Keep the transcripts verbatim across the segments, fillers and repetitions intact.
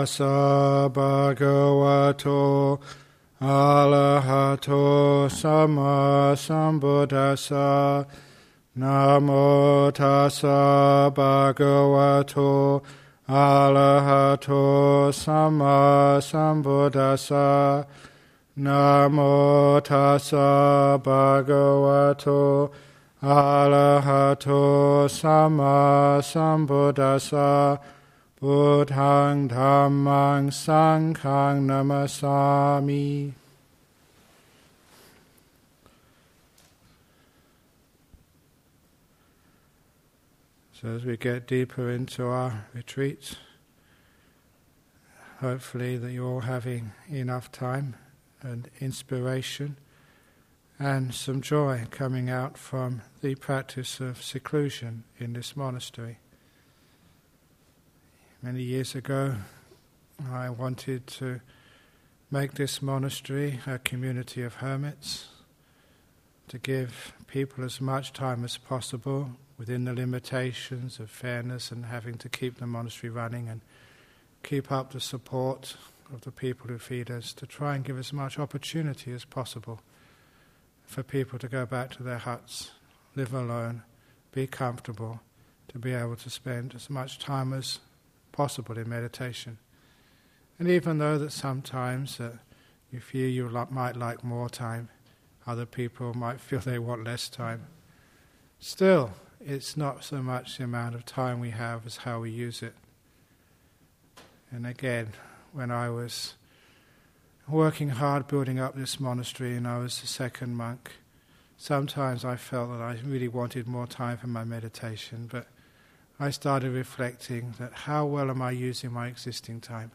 tassa bhagavato arahato samma sambuddhassa. Namo tassa bhagavato arahato samma sambuddhassa. Namo tassa bhagavato arahato samma sambuddhassa. Buddhaṃ Dhammaṃ Sanghaṃ namasami. So as we get deeper into our retreats, hopefully that you're all having enough time and inspiration and some joy coming out from the practice of seclusion in this monastery. Many years ago, I wanted to make this monastery a community of hermits, to give people as much time as possible within the limitations of fairness and having to keep the monastery running and keep up the support of the people who feed us, to try and give as much opportunity as possible for people to go back to their huts, live alone, be comfortable, to be able to spend as much time as possible in meditation. And even though that sometimes uh, you feel you li- might like more time, other people might feel they want less time, still it's not so much the amount of time we have as how we use it. And again, when I was working hard building up this monastery and I was the second monk, sometimes I felt that I really wanted more time for my meditation, but I started reflecting that how well am I using my existing time?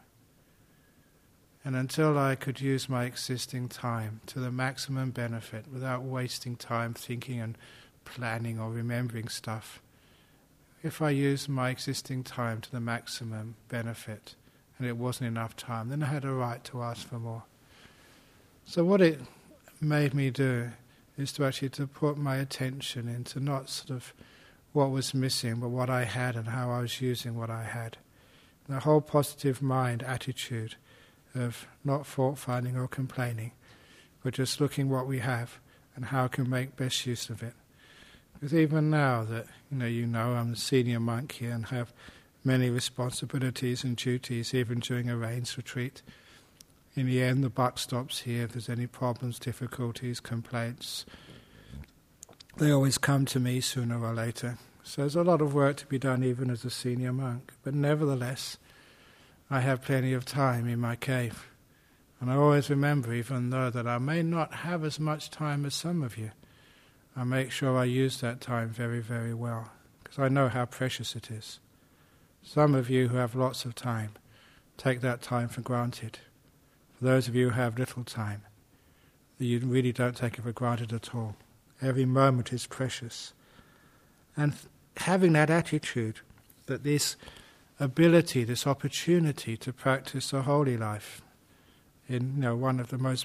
And until I could use my existing time to the maximum benefit without wasting time thinking and planning or remembering stuff, if I used my existing time to the maximum benefit and it wasn't enough time, then I had a right to ask for more. So what it made me do is to actually to put my attention into not sort of what was missing, but what I had and how I was using what I had. The whole positive mind attitude of not fault-finding or complaining, but just looking what we have and how I can make best use of it. Because even now that you know, you know I'm the senior monk here and have many responsibilities and duties, even during a rains retreat, in the end the buck stops here. If there's any problems, difficulties, complaints, they always come to me sooner or later. So there's a lot of work to be done even as a senior monk. But nevertheless, I have plenty of time in my cave. And I always remember, even though that I may not have as much time as some of you, I make sure I use that time very, very well, because I know how precious it is. Some of you who have lots of time take that time for granted. For those of you who have little time, you really don't take it for granted at all. Every moment is precious. And having that attitude, that this ability, this opportunity to practice a holy life in you know, one of the most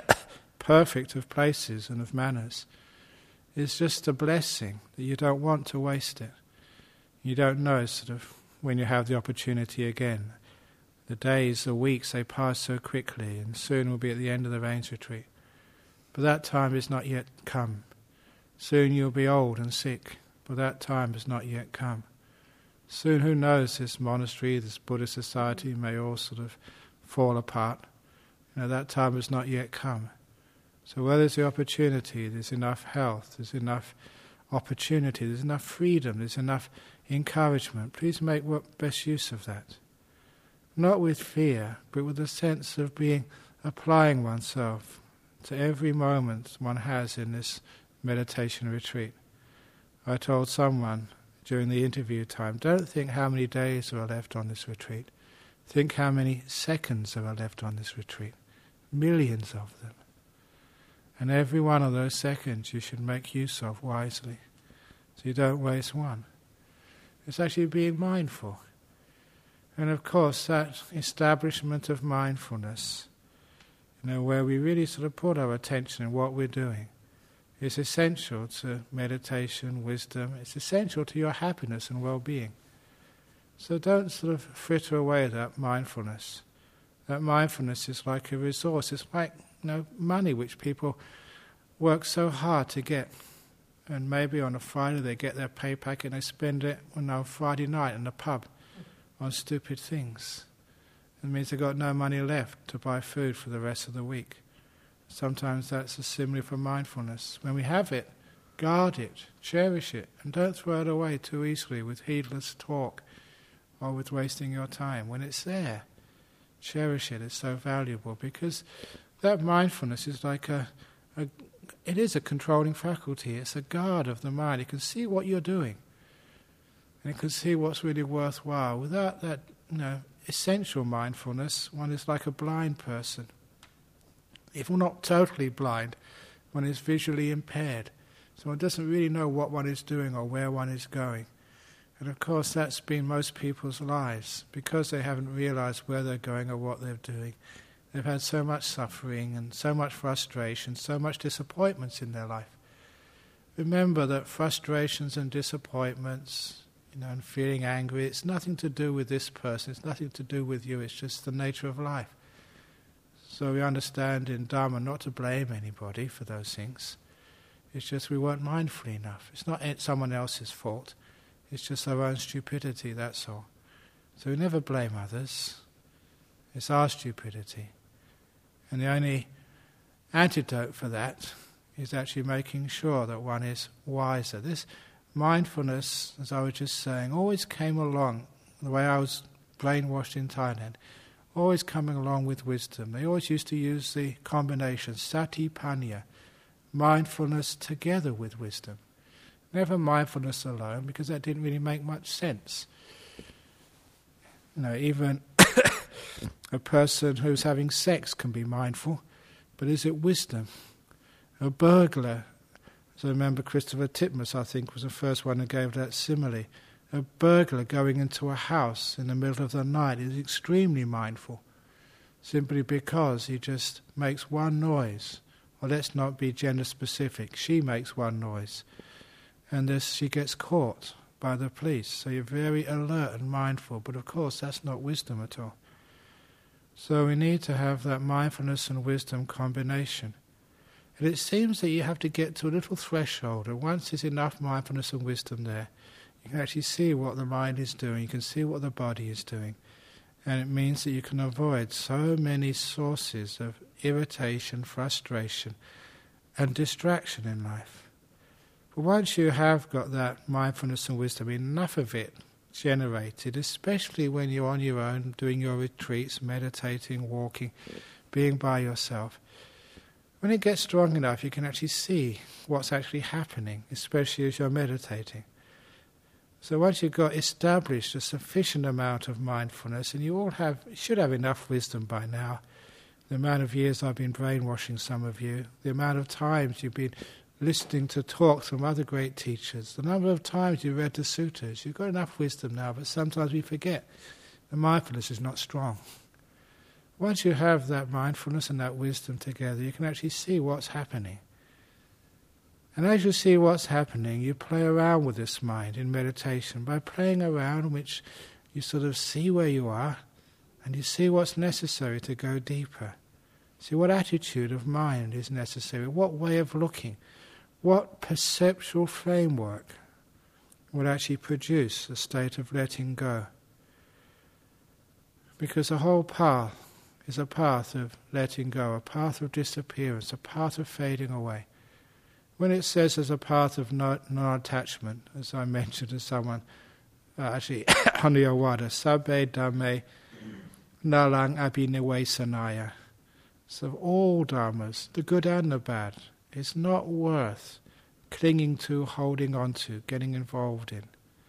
perfect of places and of manners, is just a blessing that you don't want to waste it. You don't know sort of when you have the opportunity again. The days, the weeks, they pass so quickly, and soon we'll be at the end of the rains retreat. But that time is not yet come. Soon you'll be old and sick, but that time has not yet come. Soon, who knows, this monastery, this Buddhist society may all sort of fall apart. You know, that time has not yet come. So where there's the opportunity, there's enough health, there's enough opportunity, there's enough freedom, there's enough encouragement. Please make what best use of that. Not with fear, but with a sense of being, applying oneself to every moment one has in this meditation retreat. I told someone during the interview time, don't think how many days there are left on this retreat. Think how many seconds there are left on this retreat. Millions of them. And every one of those seconds you should make use of wisely, so you don't waste one. It's actually being mindful. And of course that establishment of mindfulness, you know, where we really sort of put our attention on what we're doing, is essential to meditation, wisdom. It's essential to your happiness and well-being. So don't sort of fritter away that mindfulness. That mindfulness is like a resource. It's like, you know, money which people work so hard to get. And maybe on a Friday they get their pay packet and they spend it on a Friday night in the pub on stupid things. It means they've got no money left to buy food for the rest of the week. Sometimes that's a simile for mindfulness. When we have it, guard it, cherish it, and don't throw it away too easily with heedless talk or with wasting your time. When it's there, cherish it. It's so valuable because that mindfulness is like a, a it is a controlling faculty. It's a guard of the mind. It can see what you're doing, and it can see what's really worthwhile. Without that, you know, essential mindfulness, one is like a blind person. If we're not totally blind, one is visually impaired. So one doesn't really know what one is doing or where one is going. And of course that's been most people's lives, because they haven't realized where they're going or what they're doing. They've had so much suffering and so much frustration, so much disappointments in their life. Remember that frustrations and disappointments, you know, and feeling angry, it's nothing to do with this person, it's nothing to do with you, it's just the nature of life. So we understand in Dharma not to blame anybody for those things. It's just we weren't mindful enough. It's not someone else's fault. It's just our own stupidity, that's all. So we never blame others. It's our stupidity. And the only antidote for that is actually making sure that one is wiser. This mindfulness, as I was just saying, always came along, the way I was brainwashed in Thailand, always coming along with wisdom. They always used to use the combination, satipanya, mindfulness together with wisdom. Never mindfulness alone, because that didn't really make much sense. You know, even a person who's having sex can be mindful, but is it wisdom? A burglar, as I remember Christopher Titmuss, I think, was the first one who gave that simile. A burglar going into a house in the middle of the night is extremely mindful, simply because he just makes one noise. Or let's not be gender specific, she makes one noise. And this, she gets caught by the police. So you're very alert and mindful, but of course that's not wisdom at all. So we need to have that mindfulness and wisdom combination. And it seems that you have to get to a little threshold, and once there's enough mindfulness and wisdom there, you can actually see what the mind is doing, you can see what the body is doing. And it means that you can avoid so many sources of irritation, frustration, and distraction in life. But once you have got that mindfulness and wisdom, enough of it generated, especially when you're on your own, doing your retreats, meditating, walking, being by yourself, when it gets strong enough, you can actually see what's actually happening, especially as you're meditating. So once you've got established a sufficient amount of mindfulness, and you all have should have enough wisdom by now, the amount of years I've been brainwashing some of you, the amount of times you've been listening to talks from other great teachers, the number of times you've read the sutras, you've got enough wisdom now, but sometimes we forget the mindfulness is not strong. Once you have that mindfulness and that wisdom together, you can actually see what's happening. And as you see what's happening, you play around with this mind in meditation. By playing around, which you sort of see where you are, and you see what's necessary to go deeper. See what attitude of mind is necessary, what way of looking, what perceptual framework would actually produce a state of letting go. Because the whole path is a path of letting go, a path of disappearance, a path of fading away. When it says as a path of non-attachment, as I mentioned to someone, uh, actually on the Awada, Sabbe Dhamme Nalang Abhinivesanaya. So all dharmas, the good and the bad, it's not worth clinging to, holding on to, getting involved in.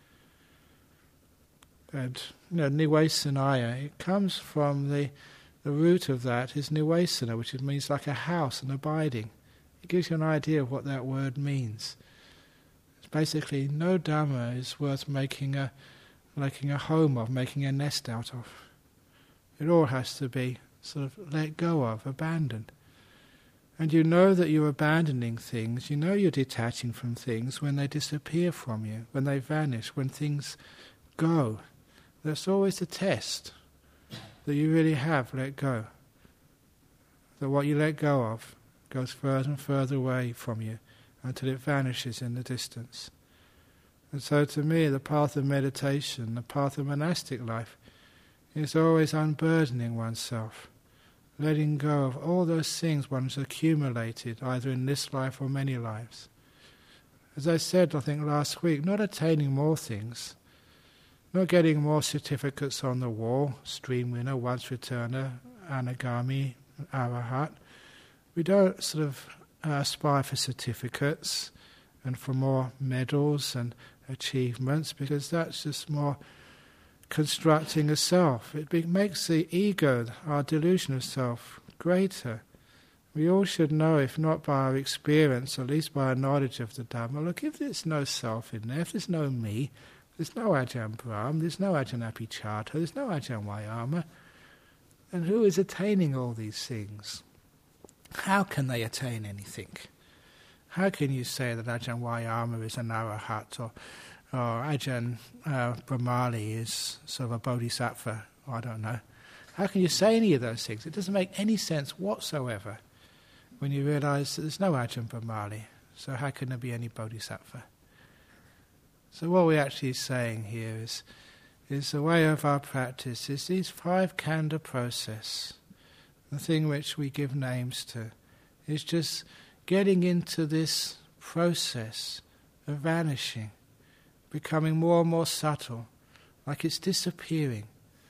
And you know, Nivesanaya, it comes from the the root of that is Nivesana, which means like a house, an abiding. It gives you an idea of what that word means. It's basically no dhamma is worth making a making a home of, making a nest out of. It all has to be sort of let go of, abandoned. And you know that you're abandoning things, you know you're detaching from things when they disappear from you, when they vanish, when things go, That's always the test that you really have let go. That what you let go of goes further and further away from you until it vanishes in the distance. And so to me, the path of meditation, the path of monastic life, is always unburdening oneself, letting go of all those things one's accumulated, either in this life or many lives. As I said, I think last week, not attaining more things, not getting more certificates on the wall, stream winner, once returner, anagami, arahat. We don't sort of uh, aspire for certificates and for more medals and achievements, because that's just more constructing a self. It be- makes the ego, our delusion of self, greater. We all should know, if not by our experience, at least by our knowledge of the Dhamma, look, if there's no self in there, if there's no me, there's no Ajahn Brahm, there's no Ajahn Apichatha, there's no Ajahn Vayama, and who is attaining all these things? How can they attain anything? How can you say that Ajahn Vayama is an arahat, or, or Ajahn uh, Brahmali is sort of a bodhisattva? I don't know. How can you say any of those things? It doesn't make any sense whatsoever when you realise that there's no Ajahn Brahmali. So how can there be any bodhisattva? So what we're actually saying here is, is the way of our practice is these five khandha process. The thing which we give names to is just getting into this process of vanishing, becoming more and more subtle, like it's disappearing,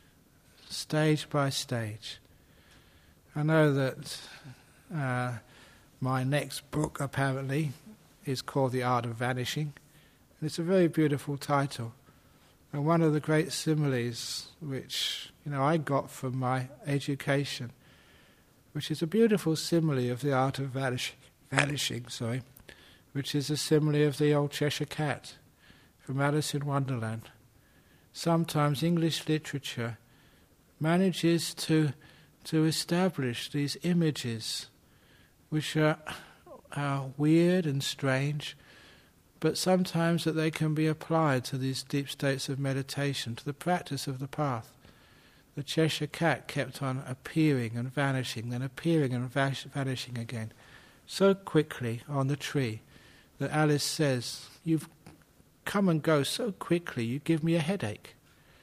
stage by stage. I know that uh, my next book apparently is called The Art of Vanishing, and it's a very beautiful title. And one of the great similes which you know I got from my education, which is a beautiful simile of the art of vanish, vanishing, sorry, which is a simile of the old Cheshire Cat from Alice in Wonderland. Sometimes English literature manages to to establish these images which are, are weird and strange, but sometimes that they can be applied to these deep states of meditation, to the practice of the path. The Cheshire Cat kept on appearing and vanishing, then appearing and vash- vanishing again, so quickly on the tree that Alice says, "You've come and go so quickly, you give me a headache."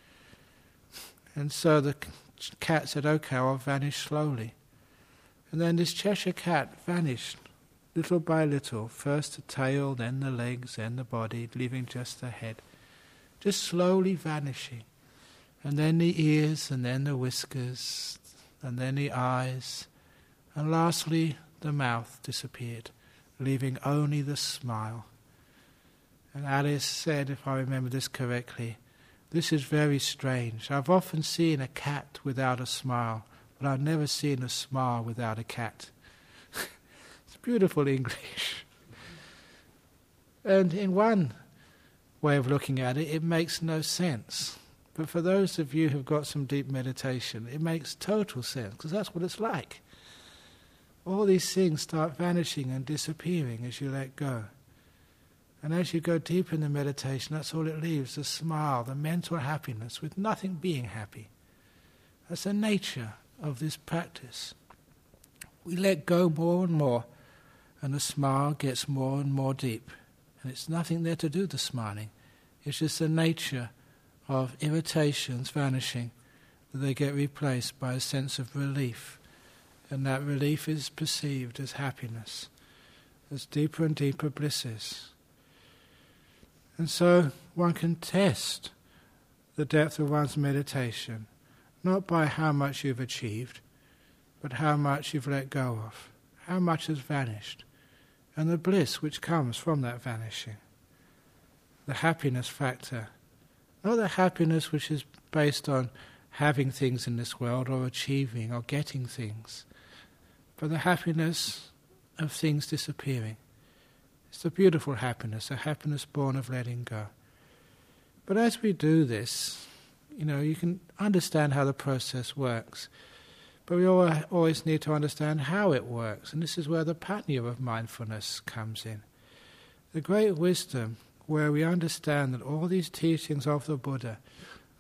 And so the cat said, "Okay, I'll vanish slowly." And then this Cheshire Cat vanished, little by little, first the tail, then the legs, then the body, leaving just the head, just slowly vanishing. And then the ears, and then the whiskers, and then the eyes, and lastly the mouth disappeared, leaving only the smile. And Alice said, if I remember this correctly, "This is very strange. I've often seen a cat without a smile, but I've never seen a smile without a cat." It's beautiful English. And in one way of looking at it, it makes no sense. But for those of you who've got some deep meditation, it makes total sense, because that's what it's like. All these things start vanishing and disappearing as you let go. And as you go deep in the meditation, that's all it leaves, the smile, the mental happiness, with nothing being happy. That's the nature of this practice. We let go more and more, and the smile gets more and more deep. And it's nothing there to do the smiling. It's just the nature of irritations vanishing, that they get replaced by a sense of relief. And that relief is perceived as happiness, as deeper and deeper blisses. And so one can test the depth of one's meditation, not by how much you've achieved, but how much you've let go of, how much has vanished, and the bliss which comes from that vanishing. The happiness factor, not the happiness which is based on having things in this world or achieving or getting things, but the happiness of things disappearing. It's a beautiful happiness, a happiness born of letting go. But as we do this, you know, you can understand how the process works. But we always need to understand how it works. And this is where the patnya of mindfulness comes in. The great wisdom where we understand that all these teachings of the Buddha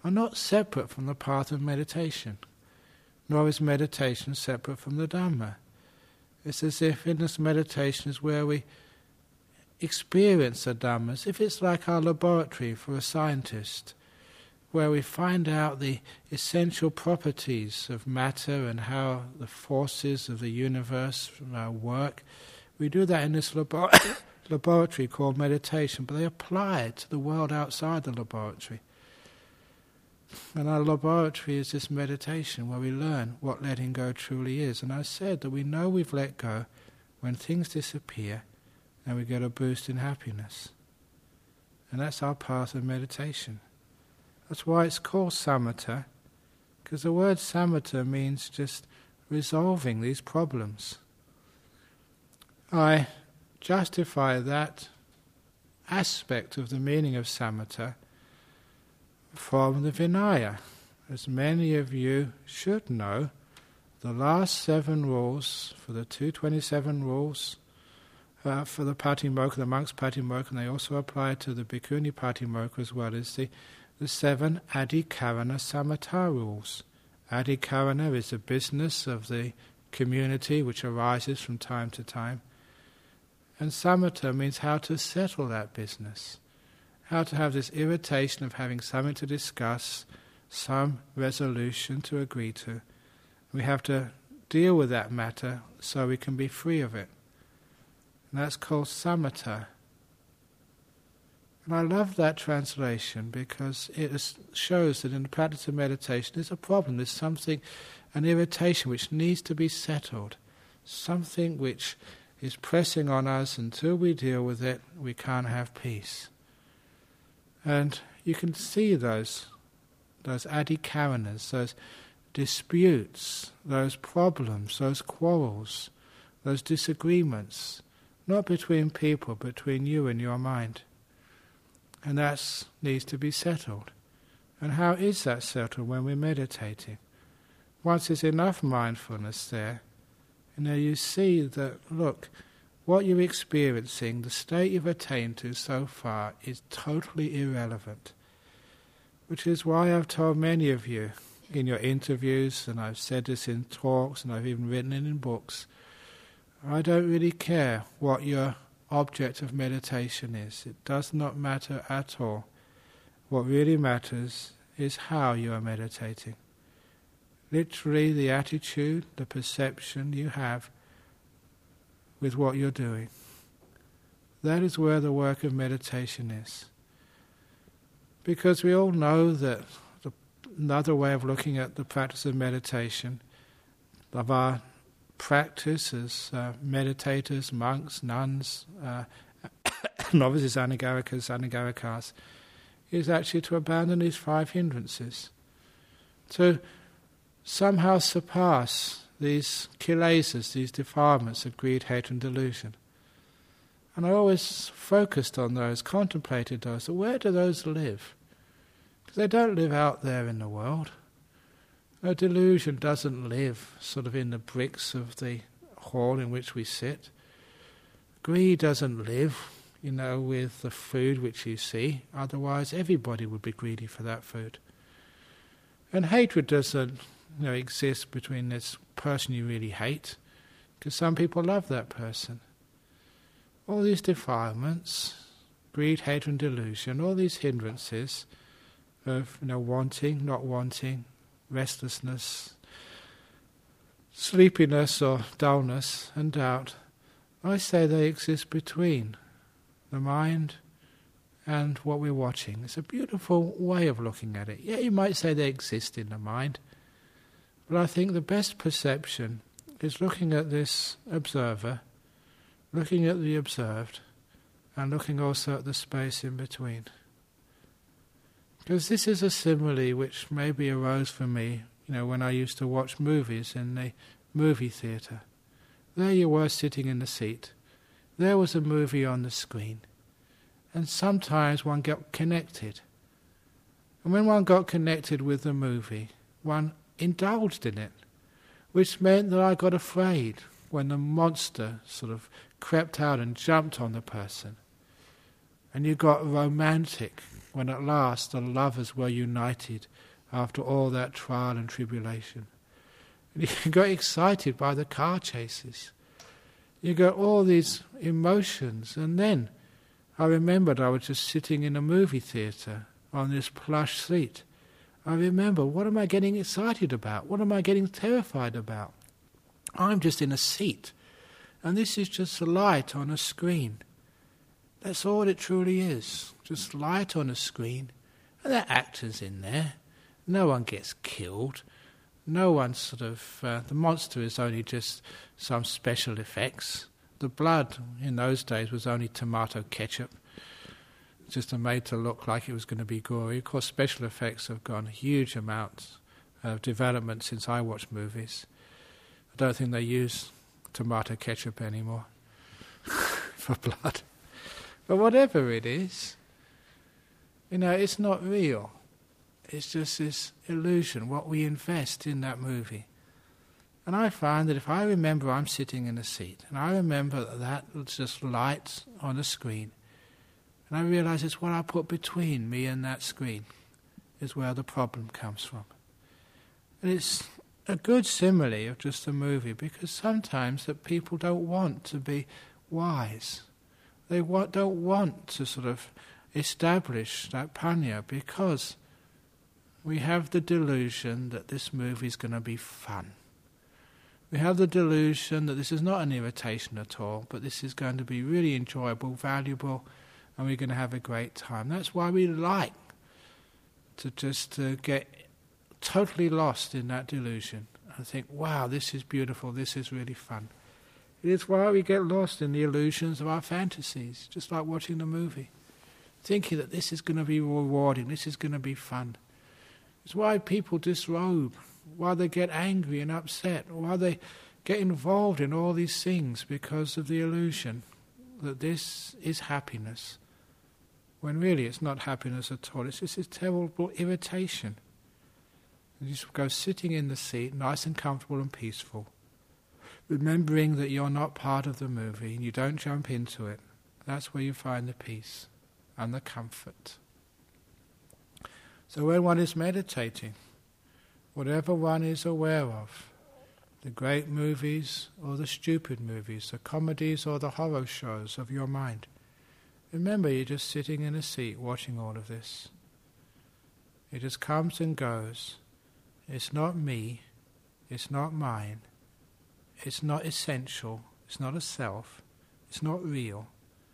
are not separate from the path of meditation, nor is meditation separate from the Dhamma. It's as if in this meditation is where we experience the Dhamma, as if it's like our laboratory for a scientist, where we find out the essential properties of matter and how the forces of the universe uh, work. We do that in this labo- laboratory called meditation, but they apply it to the world outside the laboratory. And our laboratory is this meditation where we learn what letting go truly is. And I said that we know we've let go when things disappear and we get a boost in happiness. And that's our path of meditation. That's why it's called samatha, because the word samatha means just resolving these problems. I justify that aspect of the meaning of samatha from the Vinaya. As many of you should know, the last seven rules for the two hundred twenty-seven rules uh, for the Patimokkha, the monks' Patimokkha, and they also apply to the Bhikkhuni Patimokkha as well, is the, the seven Adhikarana Samatha rules. Adhikarana is the business of the community which arises from time to time. And samatha means how to settle that business. How to have this irritation of having something to discuss, some resolution to agree to. We have to deal with that matter so we can be free of it. And that's called samatha. And I love that translation because it is, shows that in the practice of meditation there's a problem, there's something, an irritation which needs to be settled, something which is pressing on us. Until we deal with it, we can't have peace. And you can see those, those adhikaranas, those disputes, those problems, those quarrels, those disagreements, not between people, but between you and your mind. And that needs to be settled. And how is that settled when we're meditating? Once there's enough mindfulness there, you know, you see that, look, what you're experiencing, the state you've attained to so far, is totally irrelevant. Which is why I've told many of you in your interviews, and I've said this in talks, and I've even written it in books, I don't really care what your object of meditation is. It does not matter at all. What really matters is how you are meditating. Literally the attitude, the perception you have with what you're doing. That is where the work of meditation is. Because we all know that the, another way of looking at the practice of meditation, of our practice as uh, meditators, monks, nuns, uh, novices, anagarikas, anagarikas, is actually to abandon these five hindrances. To somehow surpass these kilesas, these defilements of greed, hatred and delusion. And I always focused on those, contemplated those. So where do those live? Because they don't live out there in the world. No, delusion doesn't live sort of in the bricks of the hall in which we sit. Greed doesn't live, you know, with the food which you see. Otherwise everybody would be greedy for that food. And hatred doesn't, you know, exist between this person you really hate, because some people love that person. All these defilements, greed, hatred and delusion, all these hindrances of, you know, wanting, not wanting, restlessness, sleepiness or dullness and doubt, I say they exist between the mind and what we're watching. It's a beautiful way of looking at it. Yeah, you might say they exist in the mind, but I think the best perception is looking at this observer, looking at the observed, and looking also at the space in between. Because this is a simile which maybe arose for me, you know, when I used to watch movies in the movie theatre. There you were sitting in the seat. There was a movie on the screen. And sometimes one got connected. And when one got connected with the movie, one indulged in it, which meant that I got afraid when the monster sort of crept out and jumped on the person. And you got romantic when at last the lovers were united after all that trial and tribulation. And you got excited by the car chases. You got all these emotions. And then I remembered I was just sitting in a movie theatre on this plush seat. I remember, what am I getting excited about? What am I getting terrified about? I'm just in a seat. And this is just a light on a screen. That's all it truly is. Just light on a screen. And there are actors in there. No one gets killed. No one sort of... Uh, the monster is only just some special effects. The blood in those days was only tomato ketchup. Just made to look like it was going to be gory. Of course, special effects have gone huge amounts of development since I watched movies. I don't think they use tomato ketchup anymore for blood. But whatever it is, you know, it's not real. It's just this illusion, what we invest in that movie. And I find that if I remember I'm sitting in a seat, and I remember that that's just light on a screen, and I realise it's what I put between me and that screen is where the problem comes from. And it's a good simile of just a movie, because sometimes that people don't want to be wise. They wa- don't want to sort of establish that panya, because we have the delusion that this movie is going to be fun. We have the delusion that this is not an irritation at all, but this is going to be really enjoyable, valuable, and we're going to have a great time. That's why we like to just uh, get totally lost in that delusion and think, wow, this is beautiful, this is really fun. It is why we get lost in the illusions of our fantasies, just like watching the movie, thinking that this is going to be rewarding, this is going to be fun. It's why people disrobe, why they get angry and upset, why they get involved in all these things, because of the illusion that this is happiness, when really it's not happiness at all. It's just this terrible irritation. And you just go sitting in the seat, nice and comfortable and peaceful, remembering that you're not part of the movie and you don't jump into it. That's where you find the peace and the comfort. So when one is meditating, whatever one is aware of, the great movies or the stupid movies, the comedies or the horror shows of your mind, remember you're just sitting in a seat watching all of this. It just comes and goes. It's not me, it's not mine, it's not essential, it's not a self, it's not real,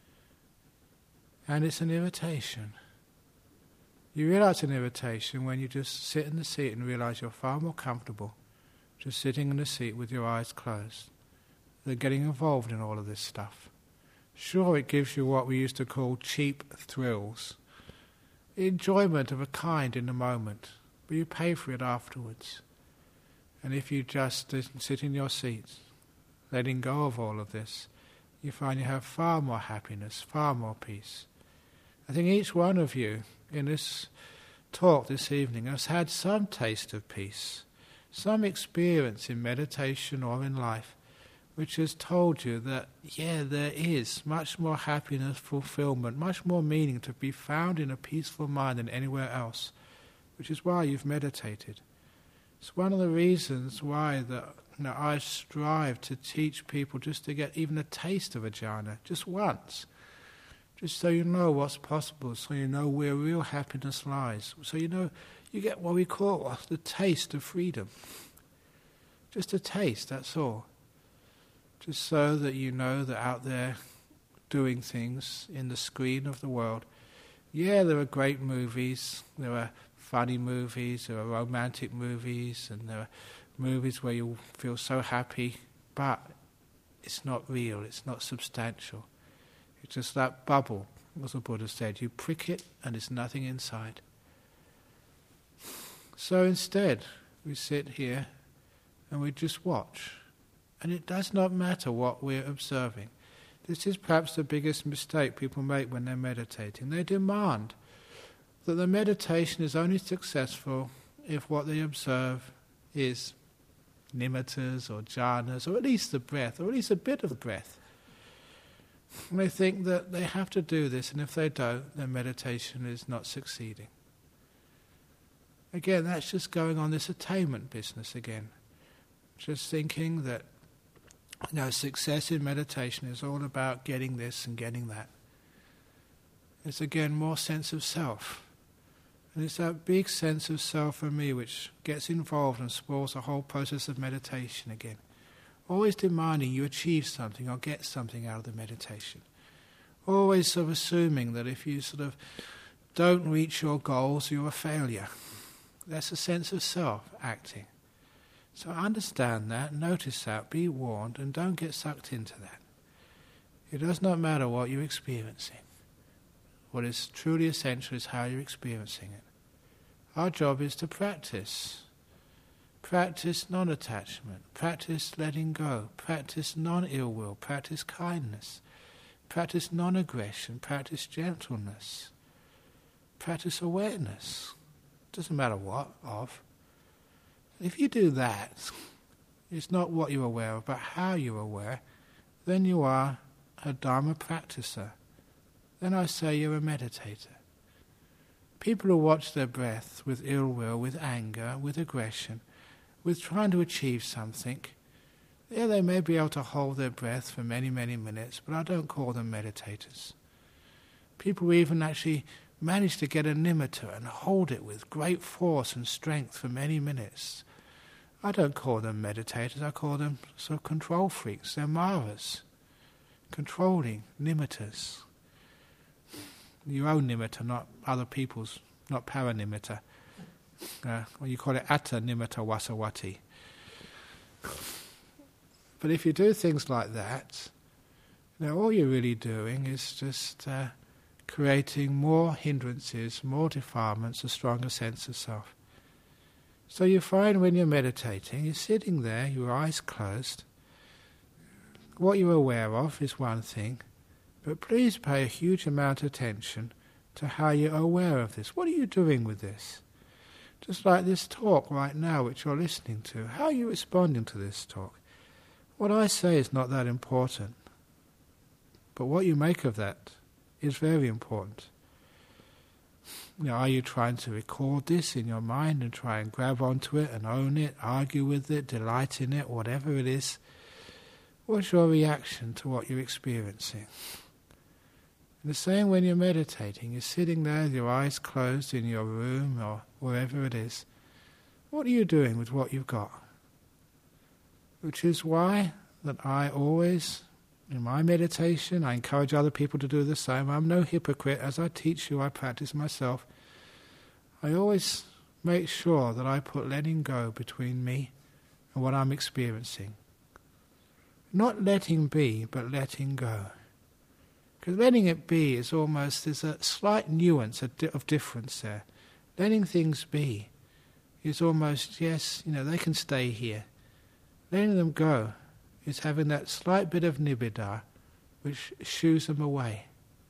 and it's an irritation. You realize an irritation when you just sit in the seat and realize you're far more comfortable just sitting in the seat with your eyes closed than getting involved in all of this stuff. Sure, it gives you what we used to call cheap thrills, enjoyment of a kind in the moment, but you pay for it afterwards. And if you just sit in your seat, letting go of all of this, you find you have far more happiness, far more peace. I think each one of you in this talk this evening has had some taste of peace, some experience in meditation or in life, which has told you that, yeah, there is much more happiness, fulfillment, much more meaning to be found in a peaceful mind than anywhere else, which is why you've meditated. It's one of the reasons why that, you know, I strive to teach people just to get even a taste of a jhana, just once, just so you know what's possible, so you know where real happiness lies, so you know you get what we call the taste of freedom. Just a taste, that's all. Just so that you know that out there doing things in the screen of the world, yeah, there are great movies, there are funny movies, there are romantic movies, and there are movies where you feel so happy, but it's not real, it's not substantial. It's just that bubble, as the Buddha said. You prick it and there's nothing inside. So instead, we sit here and we just watch. And it does not matter what we're observing. This is perhaps the biggest mistake people make when they're meditating. They demand that the meditation is only successful if what they observe is nimittas or jhanas, or at least the breath, or at least a bit of the breath. And they think that they have to do this, and if they don't, their meditation is not succeeding. Again, that's just going on this attainment business again. Just thinking that, you know, success in meditation is all about getting this and getting that. It's again more sense of self. And it's that big sense of self and me which gets involved and spoils the whole process of meditation again. Always demanding you achieve something or get something out of the meditation. Always sort of assuming that if you sort of don't reach your goals, you're a failure. That's a sense of self acting. So understand that, notice that, be warned, and don't get sucked into that. It does not matter what you're experiencing. What is truly essential is how you're experiencing it. Our job is to practice. Practice non-attachment, practice letting go, practice non-ill will, practice kindness, practice non-aggression, practice gentleness, practice awareness. Doesn't matter what of. If you do that, it's not what you're aware of, but how you're aware, then you are a Dharma practicer. Then I say you're a meditator. People who watch their breath with ill will, with anger, with aggression, with trying to achieve something, yeah, they may be able to hold their breath for many, many minutes, but I don't call them meditators. People who even actually manage to get a nimitta and hold it with great force and strength for many minutes, I don't call them meditators, I call them sort of control freaks. They're maras, controlling nimittas. Your own nimitta, not other people's, not paranimitta. Uh, or you call it atta nimitta vasavati. But if you do things like that, you know, all you're really doing is just uh, creating more hindrances, more defilements, a stronger sense of self. So you find when you're meditating, you're sitting there, your eyes closed. What you're aware of is one thing, but please pay a huge amount of attention to how you're aware of this. What are you doing with this? Just like this talk right now, which you're listening to. How are you responding to this talk? What I say is not that important, but what you make of that is very important. You know, are you trying to record this in your mind and try and grab onto it and own it, argue with it, delight in it, whatever it is? What's your reaction to what you're experiencing? And the same when you're meditating, you're sitting there with your eyes closed in your room or wherever it is. What are you doing with what you've got? Which is why that I always, in my meditation, I encourage other people to do the same. I'm no hypocrite. As I teach you, I practice myself. I always make sure that I put letting go between me and what I'm experiencing. Not letting be, but letting go. Because letting it be is almost, there's a slight nuance of difference there. Letting things be is almost, yes, you know, they can stay here. Letting them go is having that slight bit of nibbida which shoos them away.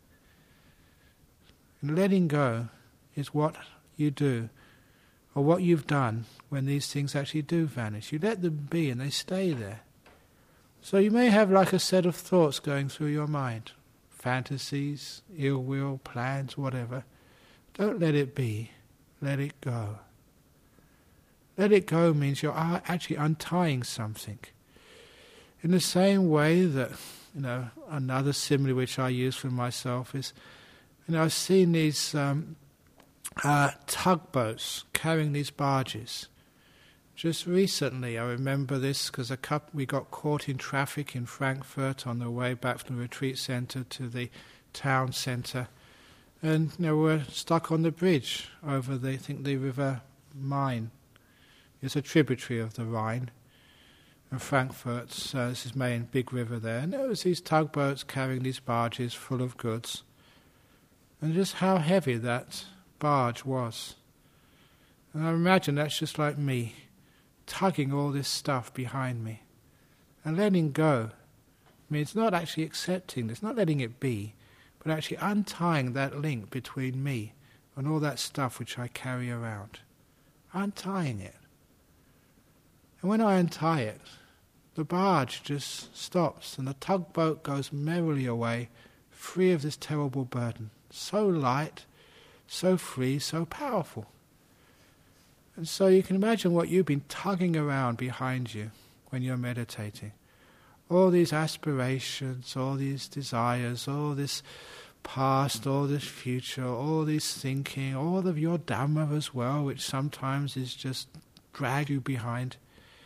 And letting go is what you do, or what you've done when these things actually do vanish. You let them be and they stay there. So you may have like a set of thoughts going through your mind, fantasies, ill will, plans, whatever. Don't let it be, let it go. Let it go means you're actually untying something. In the same way that, you know, another simile which I use for myself is, you know, I've seen these um, uh, tugboats carrying these barges. Just recently, I remember this because a couple, we got caught in traffic in Frankfurt on the way back from the retreat centre to the town centre, and you know, we're stuck on the bridge over the, I think, the River Main. It's a tributary of the Rhine, and Frankfurt's uh, this is main big river there. And there was these tugboats carrying these barges full of goods, and just how heavy that barge was. And I imagine that's just like me, tugging all this stuff behind me. And letting go means not actually accepting this, not letting it be, but actually untying that link between me and all that stuff which I carry around. Untying it. And when I untie it, the barge just stops and the tugboat goes merrily away, free of this terrible burden. So light, so free, so powerful. And so you can imagine what you've been tugging around behind you when you're meditating. All these aspirations, all these desires, all this past, all this future, all this thinking, all of your Dhamma as well, which sometimes is just drag you behind.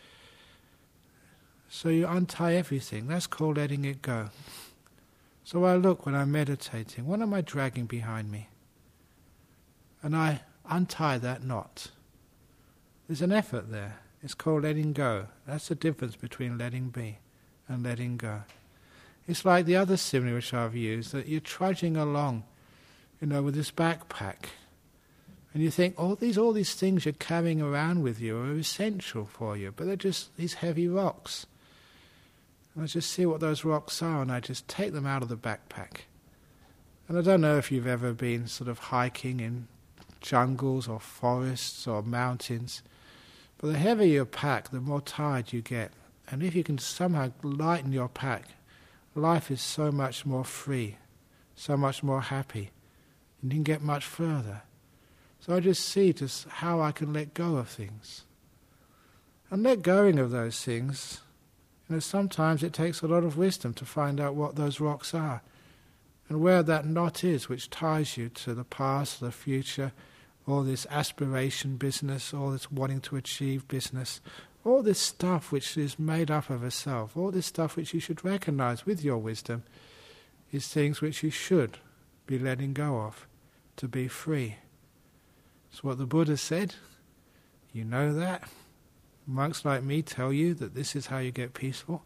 So you untie everything. That's called letting it go. So I look when I'm meditating, what am I dragging behind me? And I untie that knot. There's an effort there. It's called letting go. That's the difference between letting be and letting go. It's like the other simile which I've used, that you're trudging along, you know, with this backpack, and you think, all these all these things you're carrying around with you are essential for you, but they're just these heavy rocks. And I just see what those rocks are, and I just take them out of the backpack. And I don't know if you've ever been sort of hiking in jungles or forests or mountains, but the heavier your pack, the more tired you get. And if you can somehow lighten your pack, life is so much more free, so much more happy, and you can get much further. So I just see just how I can let go of things. And let going of those things, you know, sometimes it takes a lot of wisdom to find out what those rocks are and where that knot is which ties you to the past, the future, all this aspiration business, all this wanting to achieve business, all this stuff which is made up of a self, all this stuff which you should recognize with your wisdom is things which you should be letting go of to be free. It's what the Buddha said. You know that. Monks like me tell you that this is how you get peaceful.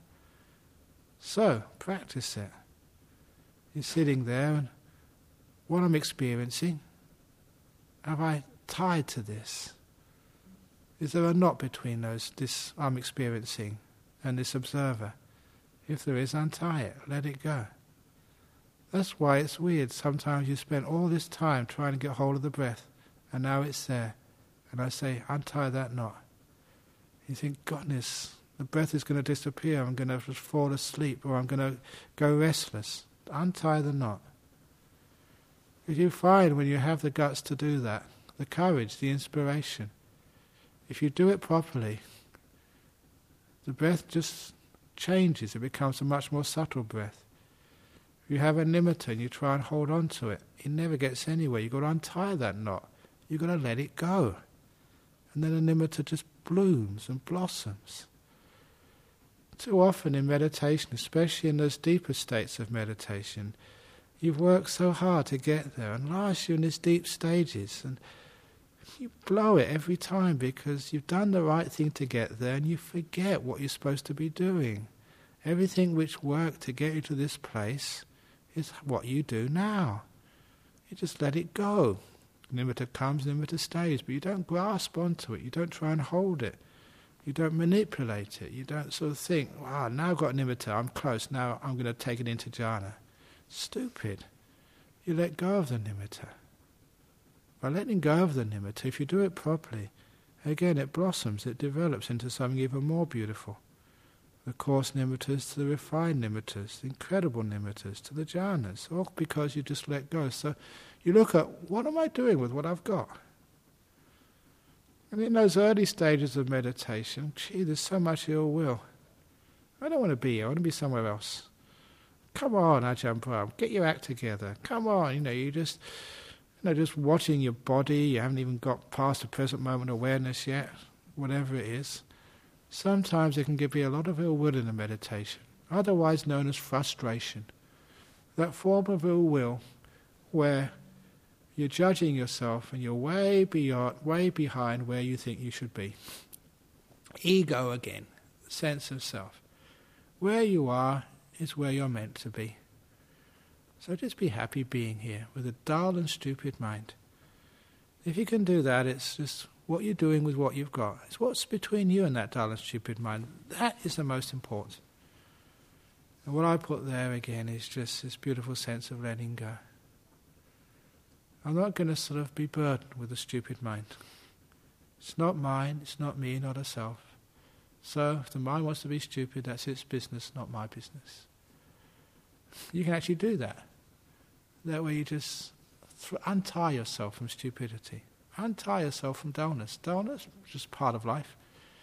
So, practice it. You're sitting there and what I'm experiencing, have I tied to this? Is there a knot between those, this I'm experiencing and this observer? If there is, untie it, let it go. That's why it's weird. Sometimes you spend all this time trying to get hold of the breath, and now it's there. And I say, untie that knot. You think, goodness, the breath is going to disappear, I'm going to just fall asleep, or I'm going to go restless. Untie the knot. If you find when you have the guts to do that, the courage, the inspiration, if you do it properly, the breath just changes. It becomes a much more subtle breath. If you have a nimitta and you try and hold on to it, it never gets anywhere. You've got to untie that knot. You've got to let it go. And then the nimitta just blooms and blossoms. Too often in meditation, especially in those deeper states of meditation, you've worked so hard to get there, and last you're in these deep stages, and you blow it every time because you've done the right thing to get there and you forget what you're supposed to be doing. Everything which worked to get you to this place is what you do now. You just let it go. Nimitta comes, nimitta stays, but you don't grasp onto it, you don't try and hold it, you don't manipulate it, you don't sort of think, wow, now I've got nimitta, I'm close, now I'm going to take it into jhana. Stupid. You let go of the nimitta. By letting go of the nimitta, if you do it properly, again it blossoms, it develops into something even more beautiful. The coarse nimittas to the refined nimittas, the incredible nimittas to the jhanas, all because you just let go. So you look at, what am I doing with what I've got? And in those early stages of meditation, gee, there's so much ill will. I don't want to be here, I want to be somewhere else. Come on, Ajahn Brahm, get your act together. Come on, you know, you just... You know, just watching your body, you haven't even got past the present moment awareness yet, whatever it is. Sometimes there can be a lot of ill will in the meditation, otherwise known as frustration. That form of ill will where you're judging yourself and you're way beyond, way behind where you think you should be. Ego again, sense of self. Where you are is where you're meant to be. So just be happy being here with a dull and stupid mind. If you can do that, it's just what you're doing with what you've got. It's what's between you and that dull and stupid mind. That is the most important. And what I put there again is just this beautiful sense of letting go. I'm not going to sort of be burdened with a stupid mind. It's not mine, it's not me, not a self. So if the mind wants to be stupid, that's its business, not my business. You can actually do that. That way you just th- untie yourself from stupidity. Untie yourself from dullness. Dullness is just part of life.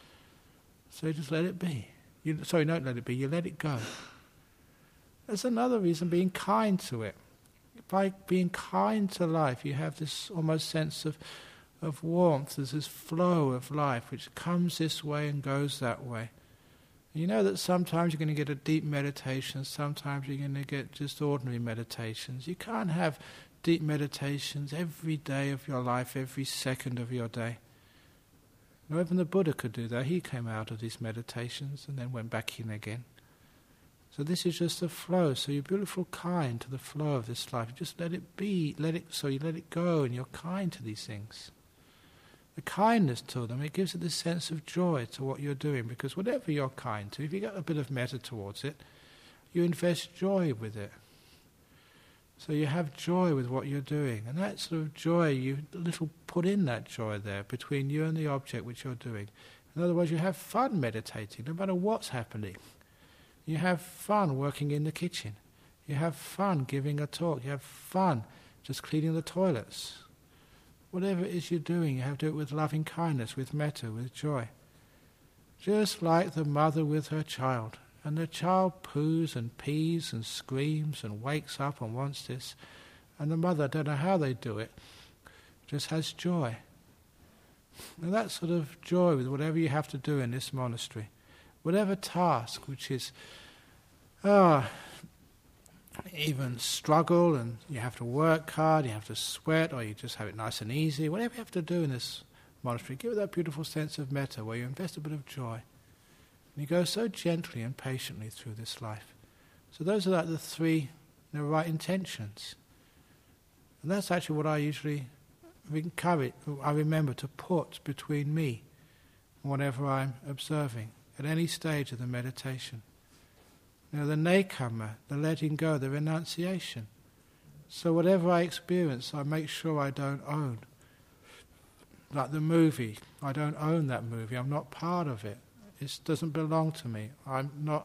So you just let it be. You, sorry, don't let it be, you let it go. There's another reason, being kind to it. By being kind to life, you have this almost sense of, of warmth. There's this flow of life which comes this way and goes that way. You know that sometimes you're going to get a deep meditation, sometimes you're going to get just ordinary meditations. You can't have deep meditations every day of your life, every second of your day. Now, even the Buddha could do that. He came out of these meditations and then went back in again. So this is just the flow. So you're beautiful, kind to the flow of this life. You just let it be, let it. So you let it go, and you're kind to these things. The kindness to them, it gives it this sense of joy to what you're doing, because whatever you're kind to, if you get a bit of metta towards it, you invest joy with it. So you have joy with what you're doing, and that sort of joy, you little put in that joy there between you and the object which you're doing. In other words, you have fun meditating, no matter what's happening. You have fun working in the kitchen. You have fun giving a talk. You have fun just cleaning the toilets. Whatever it is you're doing, you have to do it with loving kindness, with metta, with joy. Just like the mother with her child. And the child poos and pees and screams and wakes up and wants this. And the mother, I don't know how they do it, just has joy. And that sort of joy with whatever you have to do in this monastery. Whatever task which is, ah, even struggle, and you have to work hard, you have to sweat, or you just have it nice and easy, whatever you have to do in this monastery, give it that beautiful sense of metta where you invest a bit of joy. And you go so gently and patiently through this life. So those are like the three, you know, right intentions. And that's actually what I usually encourage, I remember to put between me and whatever I'm observing at any stage of the meditation. You know, the nekama, the letting go, the renunciation. So whatever I experience, I make sure I don't own. Like the movie, I don't own that movie, I'm not part of it. It doesn't belong to me. I'm not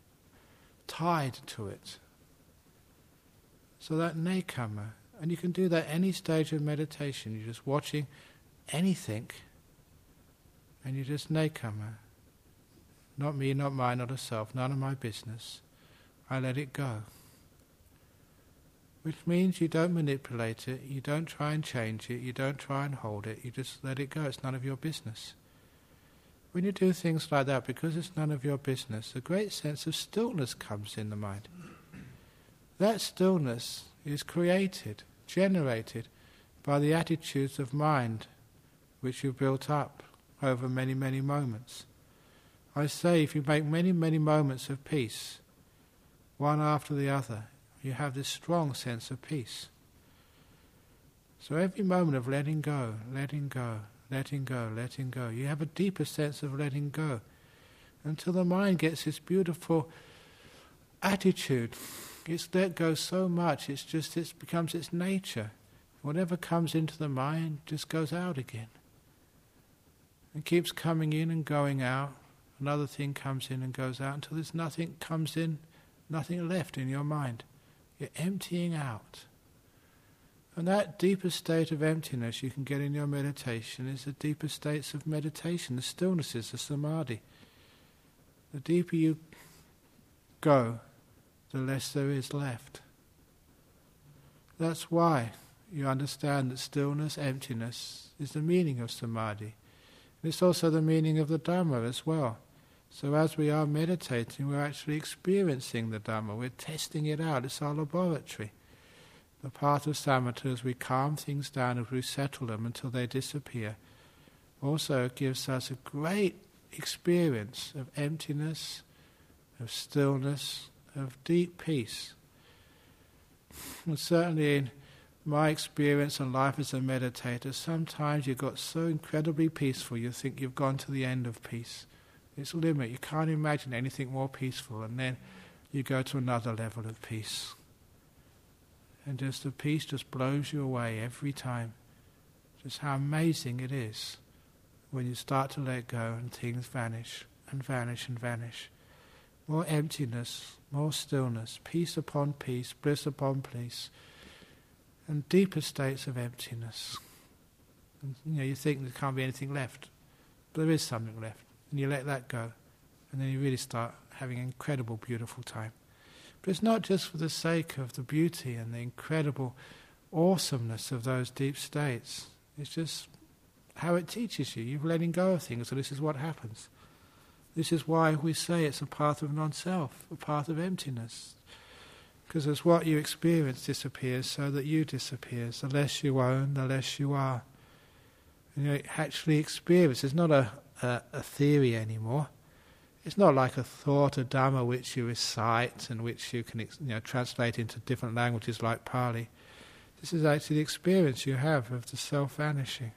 tied to it. So that nekama, and you can do that any stage of meditation. You're just watching anything, and you just nekama. Not me, not mine, not a self, none of my business. I let it go. Which means you don't manipulate it, you don't try and change it, you don't try and hold it, you just let it go. It's none of your business. When you do things like that, because it's none of your business, a great sense of stillness comes in the mind. That stillness is created, generated by the attitudes of mind which you've built up over many, many moments. I say, if you make many, many moments of peace, one after the other, you have this strong sense of peace. So every moment of letting go, letting go, letting go, letting go, you have a deeper sense of letting go, until the mind gets this beautiful attitude. It's let go so much, it's just, it becomes its nature. Whatever comes into the mind just goes out again. It keeps coming in and going out. Another thing comes in and goes out until there's nothing comes in, nothing left in your mind. You're emptying out. And that deeper state of emptiness you can get in your meditation is the deeper states of meditation, the stillnesses, the samadhi. The deeper you go, the less there is left. That's why you understand that stillness, emptiness, is the meaning of samadhi. It's also the meaning of the Dhamma as well. So as we are meditating, we're actually experiencing the Dhamma. We're testing it out. It's our laboratory. The path of samatha, as we calm things down, as we settle them until they disappear, also gives us a great experience of emptiness, of stillness, of deep peace. And certainly in my experience and life as a meditator, sometimes you got so incredibly peaceful you think you've gone to the end of peace. It's limit. You can't imagine anything more peaceful, and then you go to another level of peace. And just the peace just blows you away every time. Just how amazing it is when you start to let go and things vanish and vanish and vanish. More emptiness, more stillness, peace upon peace, bliss upon bliss, and deeper states of emptiness. And, you know, you think there can't be anything left, but there is something left, and you let that go, and then you really start having an incredible, beautiful time. But it's not just for the sake of the beauty and the incredible awesomeness of those deep states. It's just how it teaches you. You're letting go of things, so this is what happens. This is why we say it's a path of non-self, a path of emptiness. Because as what you experience disappears, so that you disappears. The less you own, the less you are. And you actually experience. It's not a, a, a theory anymore. It's not like a thought, a Dhamma which you recite and which you can you know, translate into different languages like Pali. This is actually the experience you have of the self vanishing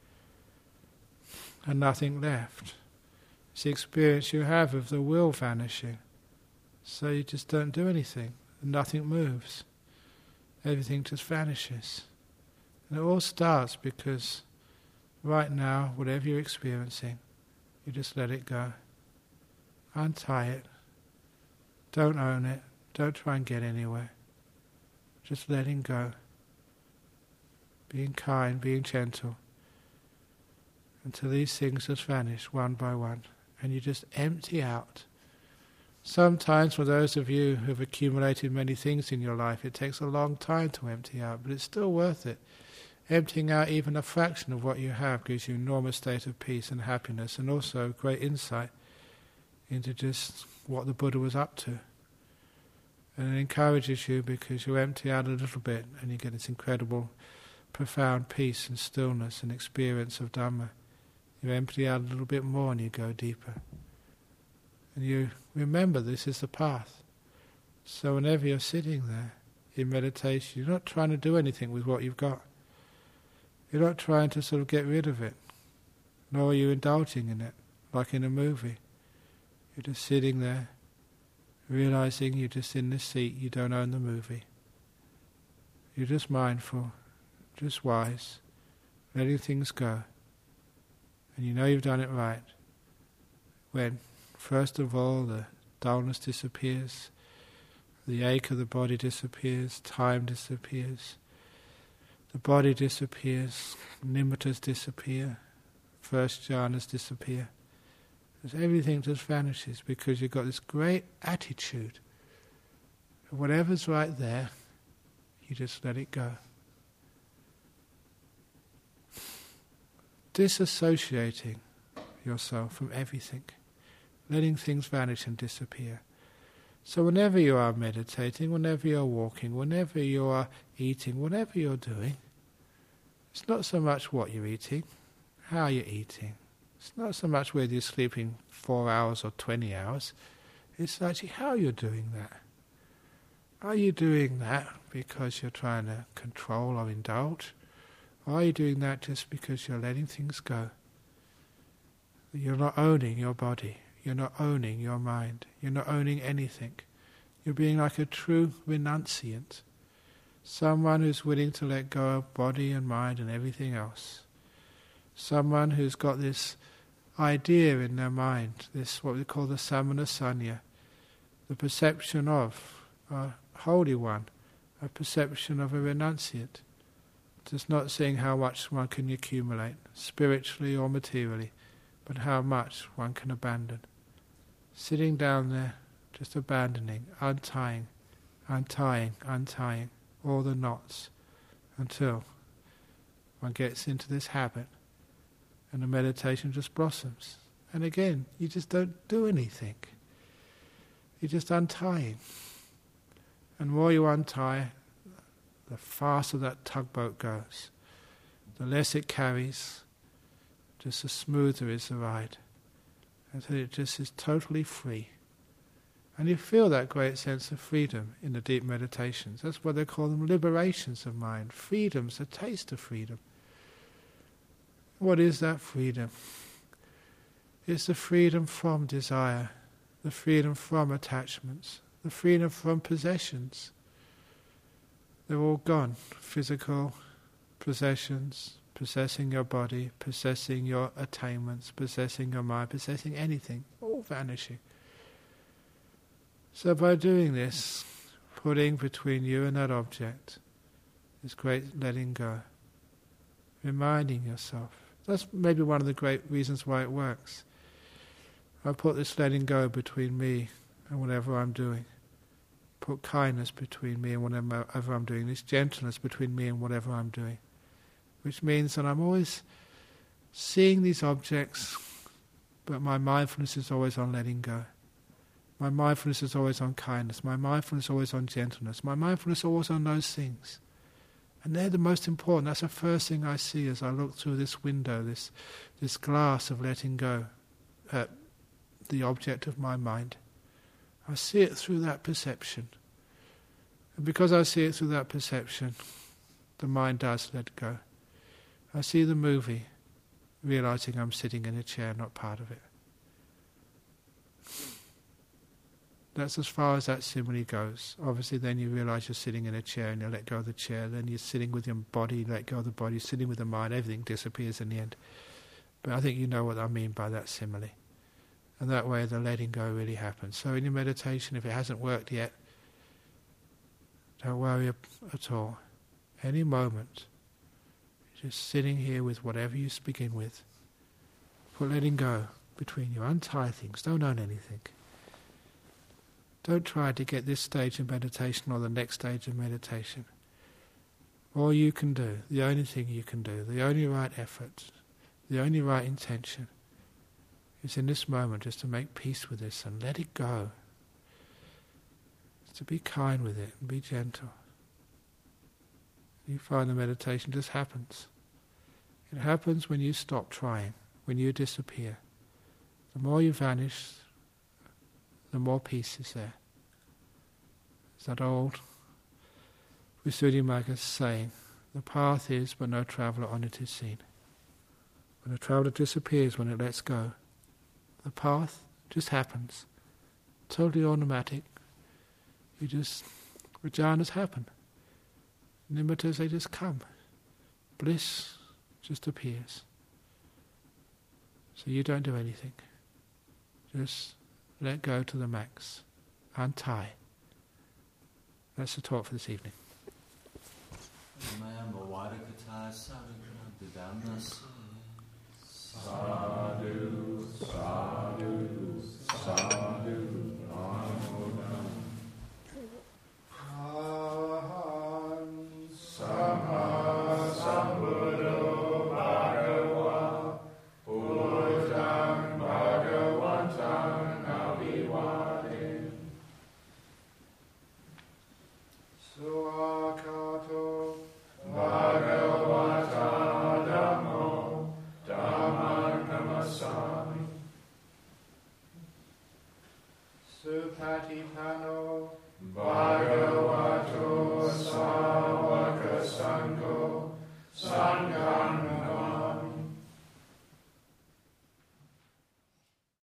and nothing left. It's the experience you have of the will vanishing. So you just don't do anything, and nothing moves. Everything just vanishes. And it all starts because right now, whatever you're experiencing, you just let it go. Untie it. Don't own it. Don't try and get anywhere. Just letting go. Being kind, being gentle. Until these things just vanish one by one. And you just empty out. Sometimes for those of you who have accumulated many things in your life, it takes a long time to empty out, but it's still worth it. Emptying out even a fraction of what you have gives you an enormous state of peace and happiness, and also great insight into just what the Buddha was up to. And it encourages you because you empty out a little bit and you get this incredible, profound peace and stillness and experience of Dhamma. You empty out a little bit more and you go deeper. And you remember this is the path. So whenever you're sitting there in meditation, you're not trying to do anything with what you've got. You're not trying to sort of get rid of it, nor are you indulging in it, like in a movie. You're just sitting there, realizing you're just in this seat, you don't own the movie. You're just mindful, just wise, letting things go. And you know you've done it right. When, first of all, the dullness disappears, the ache of the body disappears, time disappears, the body disappears, nimittas disappear, first jhanas disappear. Because everything just vanishes because you've got this great attitude. Whatever's right there, you just let it go. Disassociating yourself from everything, letting things vanish and disappear. So whenever you are meditating, whenever you're walking, whenever you are eating, whatever you're doing, it's not so much what you're eating, how you're eating. It's not so much whether you're sleeping four hours or twenty hours. It's actually how you're doing that. Are you doing that because you're trying to control or indulge? Or are you doing that just because you're letting things go? You're not owning your body. You're not owning your mind. You're not owning anything. You're being like a true renunciant. Someone who's willing to let go of body and mind and everything else. Someone who's got this idea in their mind, this what we call the samana sanya, the perception of a holy one, a perception of a renunciant. Just not seeing how much one can accumulate, spiritually or materially, but how much one can abandon. Sitting down there, just abandoning, untying, untying, untying all the knots until one gets into this habit and the meditation just blossoms. And again, you just don't do anything. You're just untying. And the more you untie, the faster that tugboat goes. The less it carries, just the smoother is the ride. Until it just is totally free. And you feel that great sense of freedom in the deep meditations. That's what they call them, liberations of mind. Freedom's a taste of freedom. What is that freedom? It's the freedom from desire, the freedom from attachments, the freedom from possessions. They're all gone. Physical possessions, possessing your body, possessing your attainments, possessing your mind, possessing anything, all vanishing. So by doing this, putting between you and that object, this great letting go, reminding yourself. That's maybe one of the great reasons why it works. I put this letting go between me and whatever I'm doing. Put kindness between me and whatever I'm doing. This gentleness between me and whatever I'm doing. Which means that I'm always seeing these objects, but my mindfulness is always on letting go. My mindfulness is always on kindness. My mindfulness is always on gentleness. My mindfulness is always on those things. And they're the most important. That's the first thing I see as I look through this window, this this glass of letting go at the object of my mind. I see it through that perception. And because I see it through that perception, the mind does let go. I see the movie, realizing I'm sitting in a chair, not part of it. That's as far as that simile goes. Obviously then you realize you're sitting in a chair and you let go of the chair, then you're sitting with your body, let go of the body, sitting with the mind, everything disappears in the end. But I think you know what I mean by that simile. And that way the letting go really happens. So in your meditation, if it hasn't worked yet, don't worry at all. Any moment, just sitting here with whatever you begin with, put letting go between you, untie things, don't own anything. Don't try to get this stage of meditation or the next stage of meditation. All you can do, the only thing you can do, the only right effort, the only right intention is in this moment just to make peace with this and let it go. It's to be kind with it and be gentle. You find the meditation just happens. It happens when you stop trying, when you disappear. The more you vanish, the more peace is there. It's that old Visuddhimagga saying, the path is but no traveller on it is seen. When a traveller disappears, when it lets go, the path just happens. Totally automatic. You just, jhanas happen. Nimittas, they just come. Bliss just appears. So you don't do anything. Just let go to the max. Untie. That's the talk for this evening. Sadhu, sadhu, sadhu, anodam. Aham samma sambuddho bhagava buddham bhagavantam avivadem. Suakato bhagavata dhammo dhammam namasami. Supatipano bhagavato